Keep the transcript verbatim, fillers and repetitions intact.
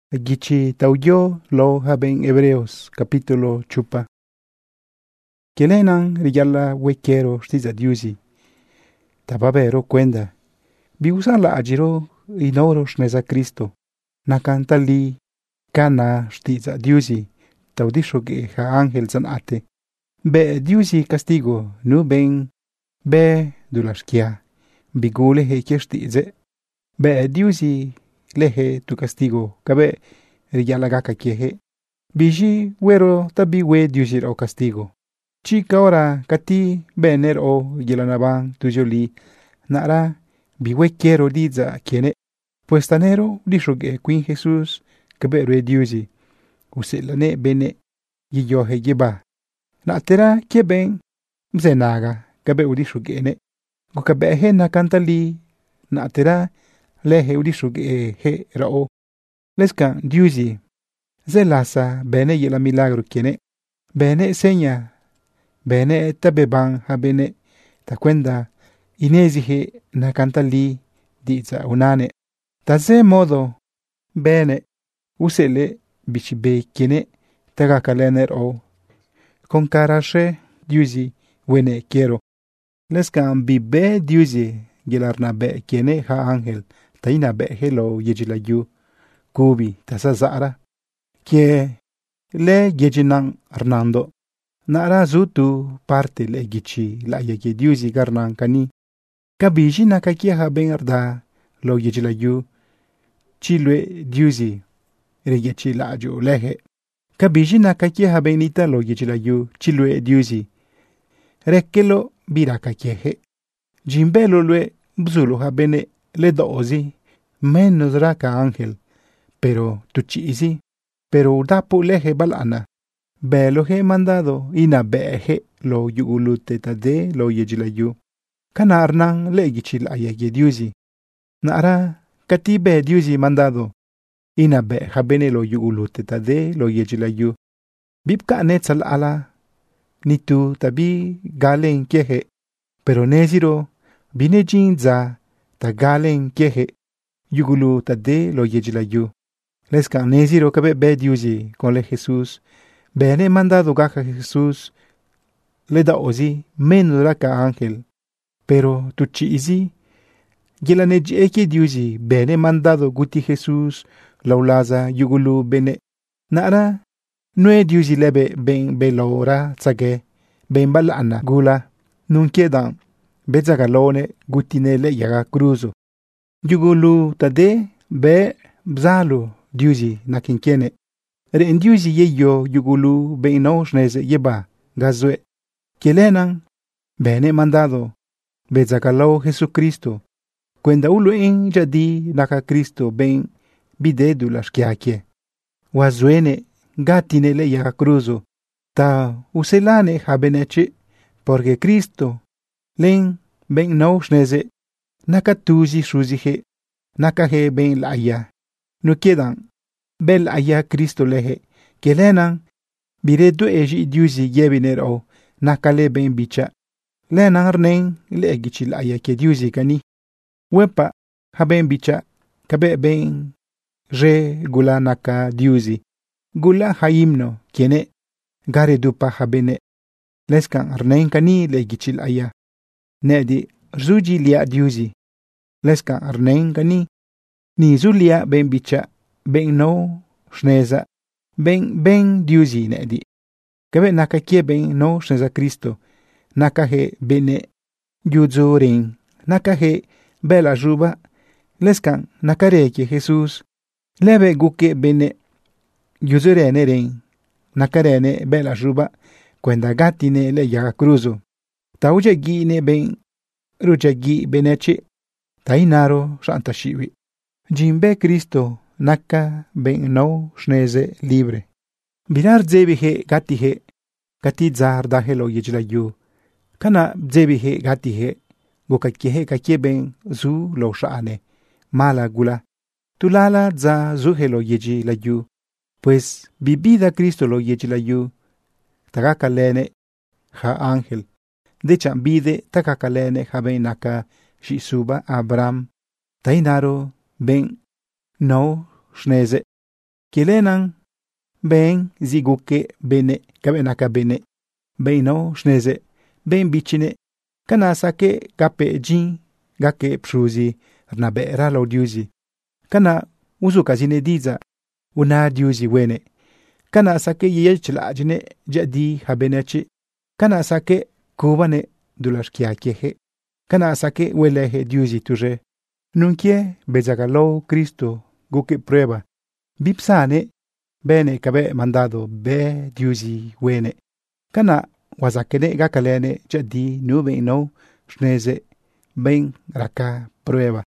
Gichi tauyo lo haben Hebreos capítulo chupa. Kelenan riyala wekero stiza diusi. Tababero kwenda. Bi usan la ajiro inoro shneza Kristo. Nakanta li kana stiza diusi. Taudisho ge ha angel zanate. Be diusi castigo nu ben be dulaskia. Bigule he kestize. Be diusi lehe tu castigo kabe riyala gaka kiehe. Biji wero tabi we diusi o castigo. Chica ora kati bener o yelanaban tujoli nara biwe quiero diza kiene. Pues tanero dishoge queen Jesus kabe re diusi. Uselane bene yiyohe yeba. Natera kieben mzenaga kabe udishoge ne. Gukabehe na kantali natera lehe udishoge he rao. Leska diusi zelasa bene yela milagro kiene. Bene seña bene tabeban habene takwenda inezihe na kantali diza unane. Taze modo bene usele bichibe kiene tagakalener o konkarashe diusi wene quiero. Leskan bibe diusi gelarna be kiene ha angel taina be hello yejilayu kubi tasazara kie le yejinan Hernando. Nara zutu parte le gichi la yeke diusi garnan kani. Kabiji na kakia haben arda lo yejilayu chilwe diusi regechi la ajo lehe. Kabiji na kakia haben ita lo yejilayu chilwe diusi rekelo bira kakiehe. Jimbelo lue bzulo habene le doozi menos raka angel. Pero tuchizi pero dapu lehe balana. Belo he mandado ina behe lo yugulute tade lo yejilayu. Kana arnan le gichil ayage diusi. Nara katibe diusi mandado. Ina be habene lo yugulute tade lo yejilayu. Bibka netzal ala. Nitu tabi galen kiehe. Pero neziro binejin za ta galen kiehe. Yugulu tade lo yejilayu. Leska neziro kabe be diusi con le Jesus. Bene mandado gaja Jesús le da ozi menos raka ángel. Pero tu chizi gilaneji eki diusi bene mandado guti Jesús laulaza yugulu bene. Nara nue diusi lebe ben belora tsage ben balana gula nunkedan bezagalone gutinele yaga cruzo. Yugulu tade be bzalo diusi nakinkiene. Re diusi yeyo yugulu beino shneze yeba gazwe. Kelenan bene mandado bezakalo Jesucristo. Kwenda ulu en jadi naka Cristo ben bidedu las kiake. Wazuene gatinele ya cruzo. Ta uselane habeneche porque Cristo len ben no shneze naka tuzi shuzihe naka he ben laaya. No quedan bel aya Cristo lehe, kelenan biredu eji diusi yebiner o nakale ben bicha. Lenan arnen le egichil aya ke diusi kani. Wepa haben bicha kabe ben re gula naka diusi. Gula haimno kiene gare dupa habene. Leskan arnen kani le egichil aya. Nedi zuji lia diusi. Leskan arnen kani ni zulia ben bicha. Ben no shneza ben ben diusi nedi. Kabe naka kie ben no shneza Kristo. Naka he bene yuzorin. Naka he bela juba. Leskan naka reke Jesus. Lebe guke bene yuzorene ren. Naka rene bela juba. Kwenda gatine le yaga cruzo. Tauja gi ne ben ruja gi beneche. Tainaro shanta shiwi. Jimbe Kristo. Naka ben no shneze libre. Binar zebihe gatihe. Kati zar dahelo yejilayu. Kana zebihe gatihe. Gukakiehe kakie ben zu lo shaane. Mala gula. Tulala za zuhelo yejilayu. Pues bibida Cristo lo yejilayu. Tagakalene ha ángel. Decha bide tagakalene ha ben naka shisuba Abraham. Tainaro ben no shneze Kielenan ben ziguke bene kabena kabene beino shneze ben bichine kana sake gape jin gake pshuzi rnabera lo diuzi kana uzu kazine diza una diuzi wene kana sake yelchlajine jadi habenechi kana sake kubane dulashkia keje kana sake weleje diuzi tuje nunkie bezagalo Cristo guke prueba bipsane bene kabe mandado be diuzi wene kana wazakene gakalene jadi nube no shneze ben raka prueba